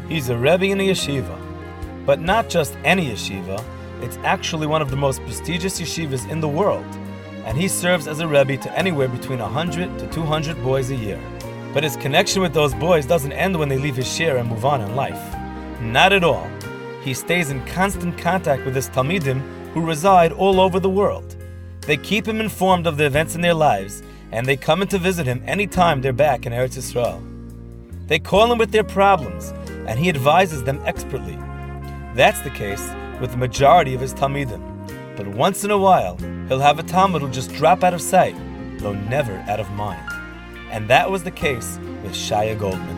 He's a Rebbe in a yeshiva. But not just any yeshiva, it's actually one of the most prestigious yeshivas in the world. And he serves as a Rebbe to anywhere between 100 to 200 boys a year. But his connection with those boys doesn't end when they leave his shir and move on in life. Not at all. He stays in constant contact with his Talmidim who reside all over the world. They keep him informed of the events in their lives, and they come in to visit him anytime they're back in Eretz Yisrael. They call him with their problems, and he advises them expertly. That's the case with the majority of his Talmidim. But once in a while, he'll have a Talmud who'll just drop out of sight, though never out of mind. And that was the case with Shaya Goldman.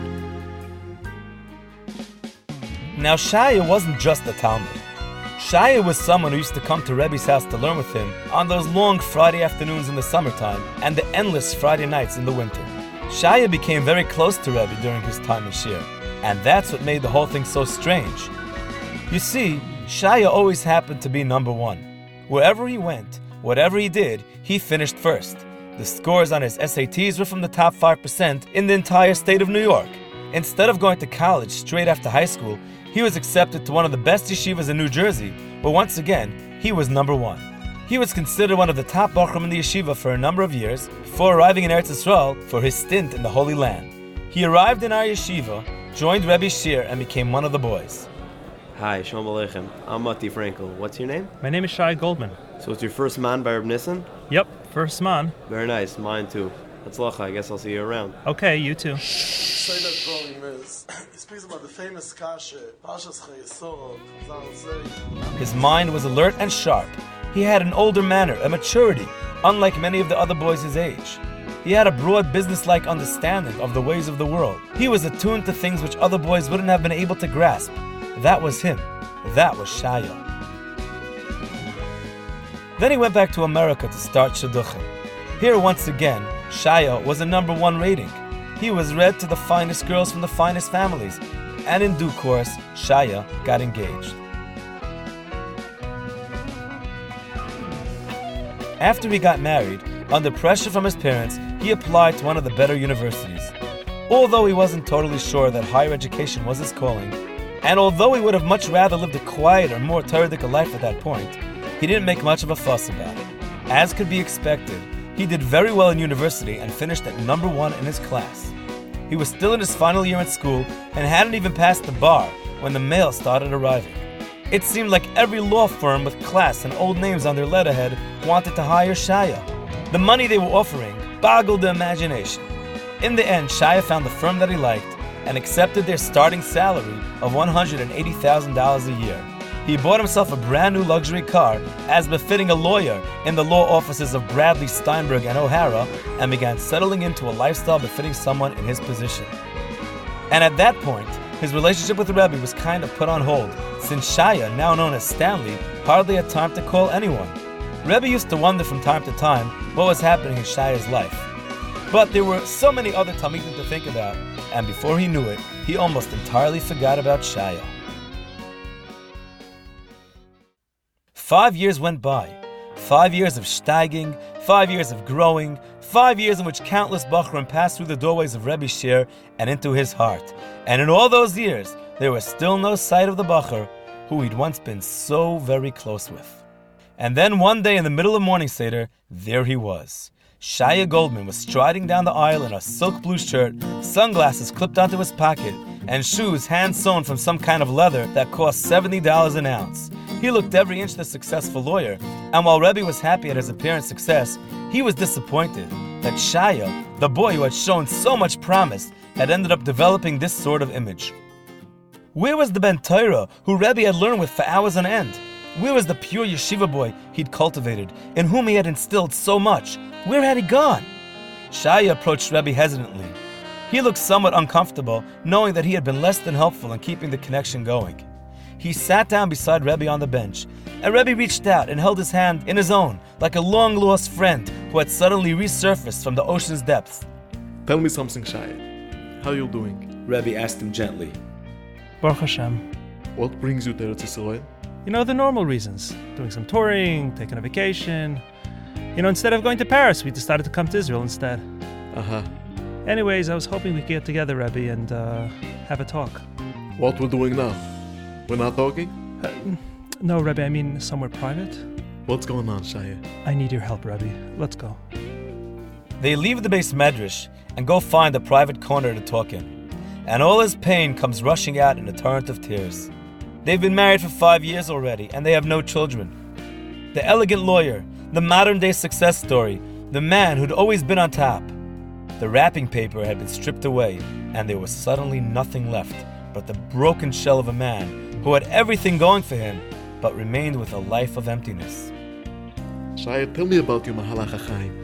Now, Shaya wasn't just a Talmud. Shaya was someone who used to come to Rebbe's house to learn with him on those long Friday afternoons in the summertime and the endless Friday nights in the winter. Shaya became very close to Rebbe during his time in Shir, and that's what made the whole thing so strange. You see, Shaya always happened to be number one. Wherever he went, whatever he did, he finished first. The scores on his SATs were from the top 5% in the entire state of New York. Instead of going to college straight after high school, he was accepted to one of the best yeshivas in New Jersey, but once again, he was number one. He was considered one of the top bachrim in the yeshiva for a number of years before arriving in Eretz Yisrael for his stint in the Holy Land. He arrived in our yeshiva, joined Rebbe's shir, and became one of the boys. Hi, Shalom Aleichem. I'm Mati Frankel. What's your name? My name is Shai Goldman. So it's your first man by Reb Nissen? Yep, first man. Very nice. Mine too. Hatzlacha. I guess I'll see you around. Okay, you too. Say that drawing is, he speaks about the famous kasha, Pashas Chayesod, His mind was alert and sharp. He had an older manner, a maturity, unlike many of the other boys his age. He had a broad business-like understanding of the ways of the world. He was attuned to things which other boys wouldn't have been able to grasp. That was him. That was Shaya. Then he went back to America to start Shidduchim. Here, once again, Shaya was a number one rating. He was read to the finest girls from the finest families. And in due course, Shaya got engaged. After he got married, under pressure from his parents, he applied to one of the better universities. Although he wasn't totally sure that higher education was his calling, and although he would have much rather lived a quieter, more Torah-dical life at that point, he didn't make much of a fuss about it. As could be expected, he did very well in university and finished at number one in his class. He was still in his final year at school and hadn't even passed the bar when the mail started arriving. It seemed like every law firm with class and old names on their letterhead wanted to hire Shaya. The money they were offering boggled the imagination. In the end, Shaya found the firm that he liked and accepted their starting salary of $180,000 a year. He bought himself a brand new luxury car, as befitting a lawyer in the law offices of Bradley, Steinberg, and O'Hara, and began settling into a lifestyle befitting someone in his position. And at that point, his relationship with the Rebbe was kind of put on hold, since Shaya, now known as Stanley, hardly had time to call anyone. Rebbe used to wonder from time to time what was happening in Shaya's life. But there were so many other Talmidim to think about, and before he knew it, he almost entirely forgot about Shaya. 5 years went by. 5 years of steiging, 5 years of growing, 5 years in which countless Bachrim passed through the doorways of Rebbe's shir and into his heart. And in all those years, there was still no sight of the Bachar who he'd once been so very close with. And then one day in the middle of morning seder, there he was. Shaya Goldman was striding down the aisle in a silk blue shirt, sunglasses clipped onto his pocket, and shoes hand-sewn from some kind of leather that cost $70 an ounce. He looked every inch the successful lawyer, and while Rebbe was happy at his apparent success, he was disappointed that Shaya, the boy who had shown so much promise, had ended up developing this sort of image. Where was the Ben Torah who Rebbe had learned with for hours on end? Where was the pure yeshiva boy he'd cultivated, in whom he had instilled so much? Where had he gone? Shaya approached Rebbe hesitantly. He looked somewhat uncomfortable, knowing that he had been less than helpful in keeping the connection going. He sat down beside Rebbe on the bench, and Rebbe reached out and held his hand in his own, like a long-lost friend who had suddenly resurfaced from the ocean's depths. Tell me something, Shaya. How you doing? Rebbe asked him gently. Baruch Hashem. What brings you to Eretz Yisrael? You know, the normal reasons. Doing some touring, taking a vacation. You know, instead of going to Paris, we decided to come to Israel instead. Uh-huh. Anyways, I was hoping we could get together, Rebbe, and have a talk. What we're doing now? We're not talking? No, Rebbe, I mean somewhere private. What's going on, Shaya? I need your help, Rebbe. Let's go. They leave the base medrash and go find a private corner to talk in. And all his pain comes rushing out in a torrent of tears. They've been married for 5 years already, and they have no children. The elegant lawyer, the modern-day success story, the man who'd always been on top. The wrapping paper had been stripped away, and there was suddenly nothing left but the broken shell of a man who had everything going for him, but remained with a life of emptiness. Shaya, tell me about your Mahalach HaChaim.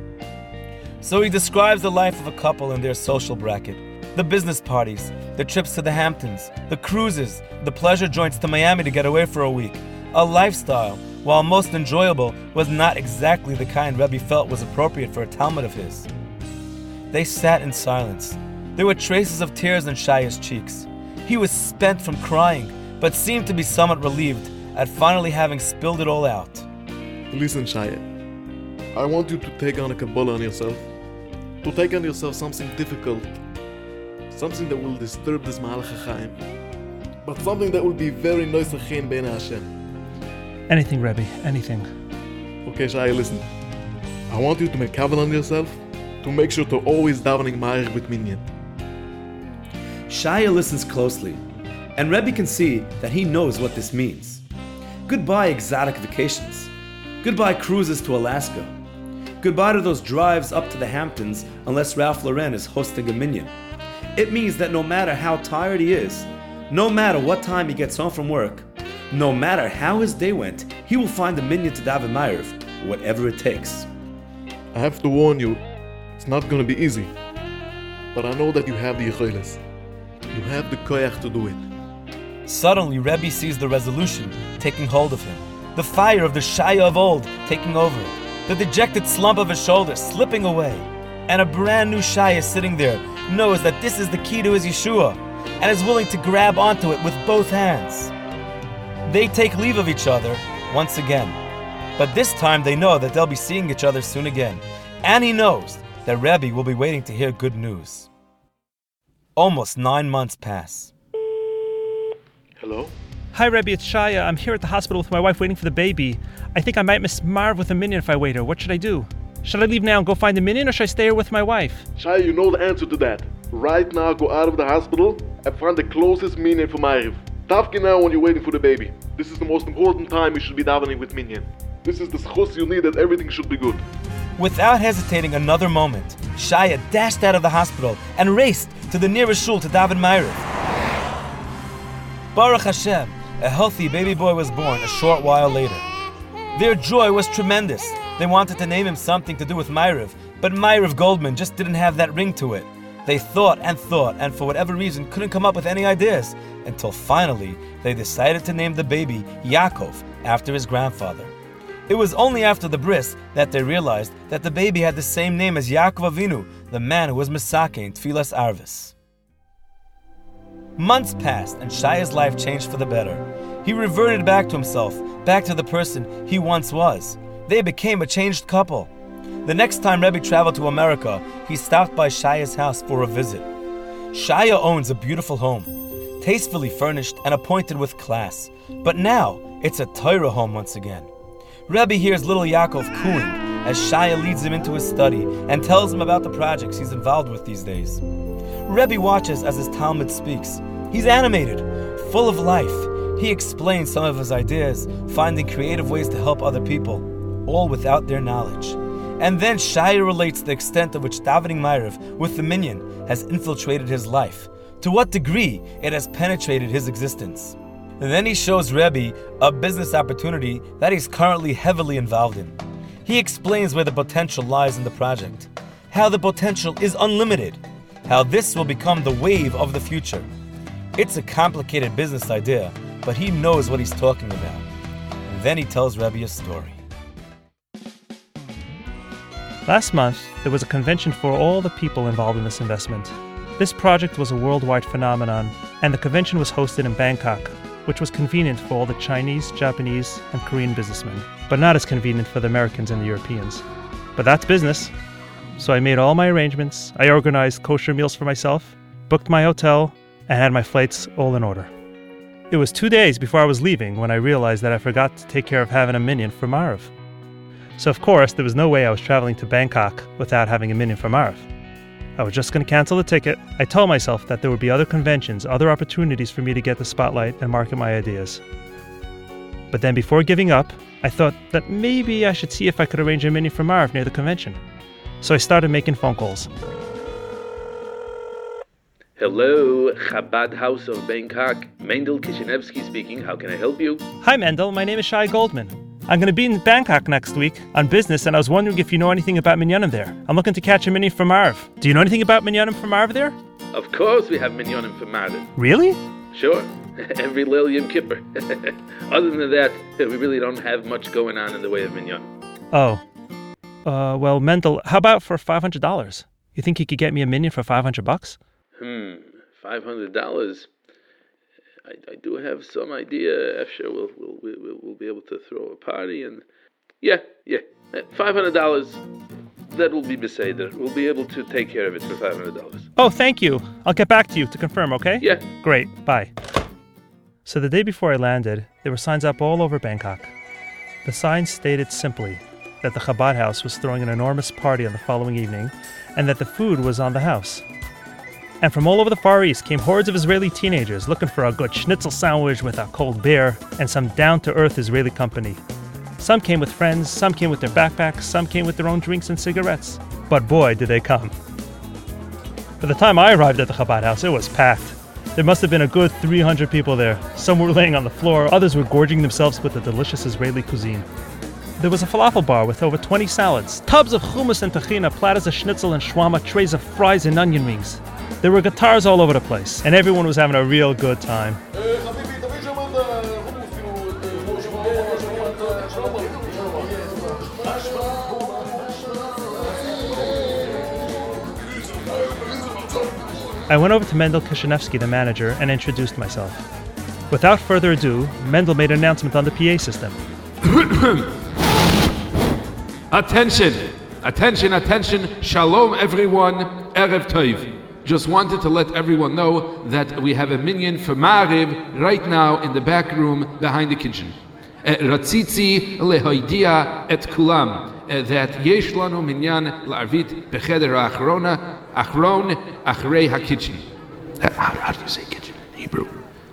So he describes the life of a couple in their social bracket. The business parties, the trips to the Hamptons, the cruises, the pleasure joints to Miami to get away for a week. A lifestyle, while most enjoyable, was not exactly the kind Rebbe felt was appropriate for a Talmud of his. They sat in silence. There were traces of tears on Shaya's cheeks. He was spent from crying, but seemed to be somewhat relieved at finally having spilled it all out. Listen, Shaya. I want you to take on a Kabbalah on yourself. To take on yourself something difficult. Something that will disturb this Mahalach HaChaim. But something that will be very nice and bein Hashem. Anything, Rebbe, anything. Okay, Shaya, listen. I want you to make kavanah on yourself to make sure to always davening Ma'ariv with Minyan. Shaya listens closely, and Rebbe can see that he knows what this means. Goodbye exotic vacations. Goodbye cruises to Alaska. Goodbye to those drives up to the Hamptons unless Ralph Lauren is hosting a minyan. It means that no matter how tired he is, no matter what time he gets home from work, no matter how his day went, he will find a minyan to daven Ma'ariv, whatever it takes. I have to warn you, it's not going to be easy. But I know that you have the yicholes. You have the koyach to do it. Suddenly, Rebbe sees the resolution taking hold of him, the fire of the Shaya of old taking over, the dejected slump of his shoulders slipping away, and a brand new Shaya sitting there knows that this is the key to his Yeshua, and is willing to grab onto it with both hands. They take leave of each other once again, but this time they know that they'll be seeing each other soon again, and he knows that Rebbe will be waiting to hear good news. Almost 9 months pass. Hello? Hi, Rebbe, it's Shaya. I'm here at the hospital with my wife waiting for the baby. I think I might miss Marv with a minyan if I wait her. What should I do? Should I leave now and go find a minyan, or should I stay here with my wife? Shaya, you know the answer to that. Right now, go out of the hospital and find the closest minyan for Ma'ariv. Tafki now when you're waiting for the baby. This is the most important time you should be davening with minyan. This is the schus you need that everything should be good. Without hesitating another moment, Shaya dashed out of the hospital and raced to the nearest shul to daven Ma'ariv. Baruch Hashem, a healthy baby boy was born a short while later. Their joy was tremendous. They wanted to name him something to do with Ma'ariv, but Ma'ariv Goldman just didn't have that ring to it. They thought, and for whatever reason couldn't come up with any ideas, until finally they decided to name the baby Yaakov after his grandfather. It was only after the bris that they realized that the baby had the same name as Yaakov Avinu, the man who was Mesakeh in Tfilas Arvis. Months passed and Shaya's life changed for the better. He reverted back to himself, back to the person he once was. They became a changed couple. The next time Rebbe traveled to America, he stopped by Shaya's house for a visit. Shaya owns a beautiful home, tastefully furnished and appointed with class. But now, it's a Torah home once again. Rebbe hears little Yaakov cooing as Shaya leads him into his study and tells him about the projects he's involved with these days. Rebbe watches as his Talmud speaks. He's animated, full of life. He explains some of his ideas, finding creative ways to help other people, all without their knowledge. And then Shaya relates the extent to which davening Ma'ariv with the minyan has infiltrated his life, to what degree it has penetrated his existence. And then he shows Rebbe a business opportunity that he's currently heavily involved in. He explains where the potential lies in the project, how the potential is unlimited, how this will become the wave of the future. It's a complicated business idea, but he knows what he's talking about. And then he tells Rebbe a story. Last month, there was a convention for all the people involved in this investment. This project was a worldwide phenomenon, and the convention was hosted in Bangkok, which was convenient for all the Chinese, Japanese, and Korean businessmen, but not as convenient for the Americans and the Europeans. But that's business. So I made all my arrangements, I organized kosher meals for myself, booked my hotel, and had my flights all in order. It was 2 days before I was leaving when I realized that I forgot to take care of having a minyan for Maariv. So of course, there was no way I was traveling to Bangkok without having a minyan for Maariv. I was just going to cancel the ticket. I told myself that there would be other conventions, other opportunities for me to get the spotlight and market my ideas. But then before giving up, I thought that maybe I should see if I could arrange a minyan for Maariv near the convention. So I started making phone calls. Hello, Chabad House of Bangkok. Mendel Kishinevsky speaking. How can I help you? Hi Mendel, my name is Shai Goldman. I'm going to be in Bangkok next week on business, and I was wondering if you know anything about minyanim there. I'm looking to catch a minyan for Maariv. Do you know anything about minyanim for Maariv there? Of course we have minyanim for Maariv. Really? Sure. Every Leil Yom Kippur. Other than that, we really don't have much going on in the way of minyanim. Oh. Well, Mendel, how about for $500? You think you could get me a minyan for $500? $500. I do have some idea. After we'll be able to throw a party, and yeah, $500. That will be beseder. We'll be able to take care of it for $500. Oh, thank you. I'll get back to you to confirm, okay? Yeah. Great. Bye. So the day before I landed, there were signs up all over Bangkok. The signs stated simply that the Chabad House was throwing an enormous party on the following evening, and that the food was on the house. And from all over the Far East came hordes of Israeli teenagers looking for a good schnitzel sandwich with a cold beer and some down-to-earth Israeli company. Some came with friends, some came with their backpacks, some came with their own drinks and cigarettes. But boy, did they come. By the time I arrived at the Chabad House, it was packed. There must have been a good 300 people there. Some were laying on the floor, others were gorging themselves with the delicious Israeli cuisine. There was a falafel bar with over 20 salads, tubs of hummus and tahina, platters of schnitzel and shawarma, trays of fries and onion rings. There were guitars all over the place, and everyone was having a real good time. I went over to Mendel Kishinevsky, the manager, and introduced myself. Without further ado, Mendel made an announcement on the PA system. Attention! Attention, attention! Shalom everyone! Erev Tov! Just wanted to let everyone know that we have a minyan for Maariv right now in the back room behind the kitchen. Ratzitzi lehoidia et kulam that yesh lanu minyan la'arvit becheder achron achrei hakitchen. How do you say kitchen in Hebrew?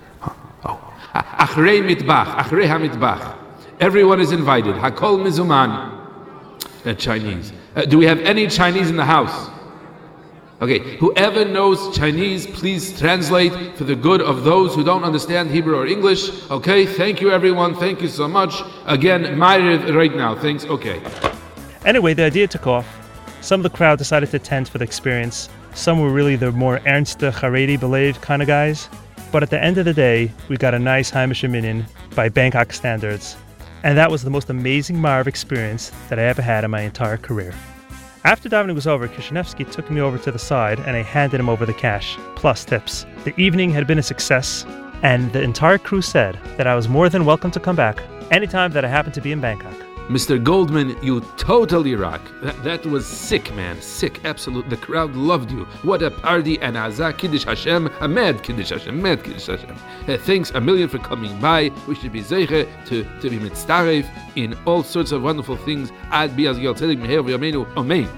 Achrei mitbach, achrei hamitbach. Everyone is invited. Hakol mizuman. Chinese. Do we have any Chinese in the house? Okay, whoever knows Chinese, please translate for the good of those who don't understand Hebrew or English. Okay, thank you everyone, thank you so much. Again, Maariv right now, thanks, okay. Anyway, the idea took off. Some of the crowd decided to attend for the experience. Some were really the more ernste, Haredi, believed kind of guys. But at the end of the day, we got a nice Heimish minyan by Bangkok standards. And that was the most amazing Maariv experience that I ever had in my entire career. After davening was over, Kishinevsky took me over to the side and I handed him over the cash, plus tips. The evening had been a success, and the entire crew said that I was more than welcome to come back anytime that I happened to be in Bangkok. Mr. Goldman, you totally rock. That was sick, man. Sick, absolute. The crowd loved you. What a party, and Azah Kiddush Hashem, a mad Kiddush Hashem, mad Kiddush Hashem. Thanks a million for coming by. We should be zeicher to be mitztarev in all sorts of wonderful things. Ad bi az yal tzedek meher v'yameinu. Amen.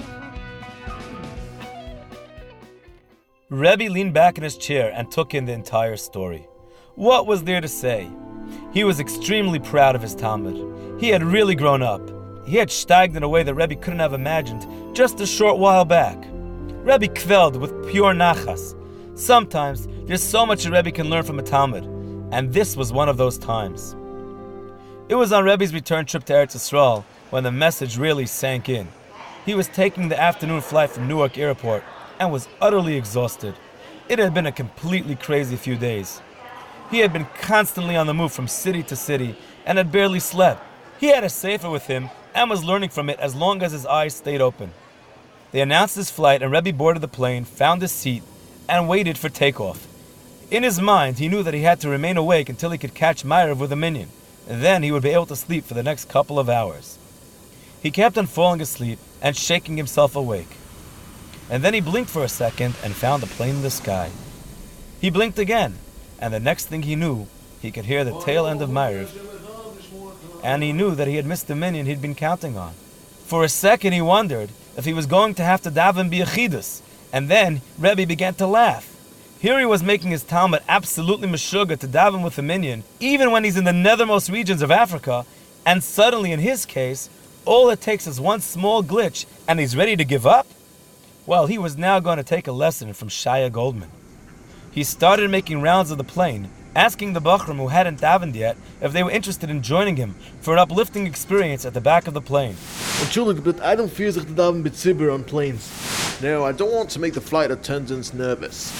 Rebbe leaned back in his chair and took in the entire story. What was there to say? He was extremely proud of his Talmud. He had really grown up. He had steiged in a way that Rebbe couldn't have imagined just a short while back. Rebbe kvelled with pure nachas. Sometimes there's so much a Rebbe can learn from a Talmud, and this was one of those times. It was on Rebbe's return trip to Eretz Yisrael when the message really sank in. He was taking the afternoon flight from Newark Airport and was utterly exhausted. It had been a completely crazy few days. He had been constantly on the move from city to city and had barely slept. He had a sefer with him and was learning from it as long as his eyes stayed open. They announced his flight and Rebbe boarded the plane, found his seat, and waited for takeoff. In his mind, he knew that he had to remain awake until he could catch Maariv with a minyan, and then he would be able to sleep for the next couple of hours. He kept on falling asleep and shaking himself awake. And then he blinked for a second and found a plane in the sky. He blinked again, and the next thing he knew, he could hear the tail end of Ma'ariv, and he knew that he had missed the minyan he'd been counting on. For a second he wondered if he was going to have to daven b'yechidus, and then Rebbe began to laugh. Here he was making his Talmud absolutely meshuggah to daven with the minyan, even when he's in the nethermost regions of Africa, and suddenly in his case, all it takes is one small glitch and he's ready to give up? Well, he was now going to take a lesson from Shaya Goldman. He started making rounds of the plain, asking the Bachrim who hadn't davened yet if they were interested in joining him for an uplifting experience at the back of the plain. Entschuldigung, but I don't feel like to daven with Tzibur on planes. No, I don't want to make the flight attendants nervous.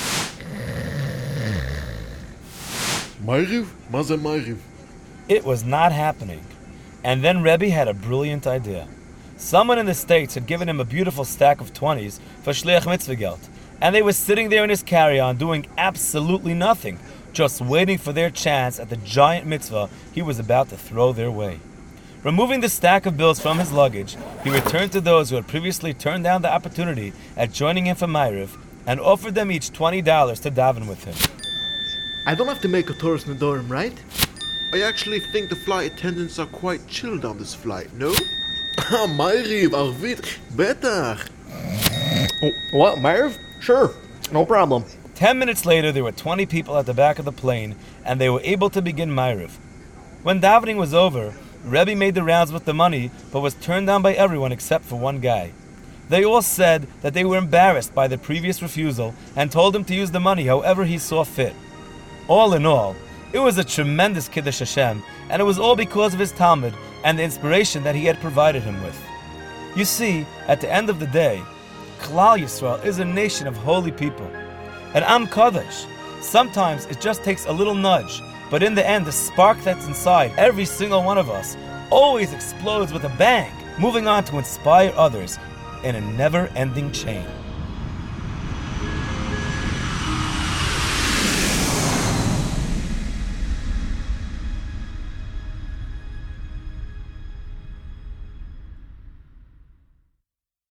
Ma'ariv? Mazen Ma'ariv. It was not happening. And then Rebbe had a brilliant idea. Someone in the States had given him a beautiful stack of 20s for Shliach Mitzvah Geld, and they were sitting there in his carry-on doing absolutely nothing, just waiting for their chance at the giant mitzvah he was about to throw their way. Removing the stack of bills from his luggage, he returned to those who had previously turned down the opportunity at joining him for Ma'ariv and offered them each $20 to daven with him. I don't have to make a tourist Nedorim, right? I actually think the flight attendants are quite chilled on this flight, no? Ma'ariv, Arvit, betach. What, Ma'ariv? Sure, no problem. 10 minutes later, there were 20 people at the back of the plane, and they were able to begin Ma'ariv. When davening was over, Rebbe made the rounds with the money, but was turned down by everyone except for one guy. They all said that they were embarrassed by the previous refusal and told him to use the money however he saw fit. All in all, it was a tremendous Kiddush Hashem, and it was all because of his Talmud and the inspiration that he had provided him with. You see, at the end of the day, Klal Yisrael is a nation of holy people. An Am Kodesh. Sometimes it just takes a little nudge, but in the end, the spark that's inside every single one of us always explodes with a bang, moving on to inspire others in a never-ending chain.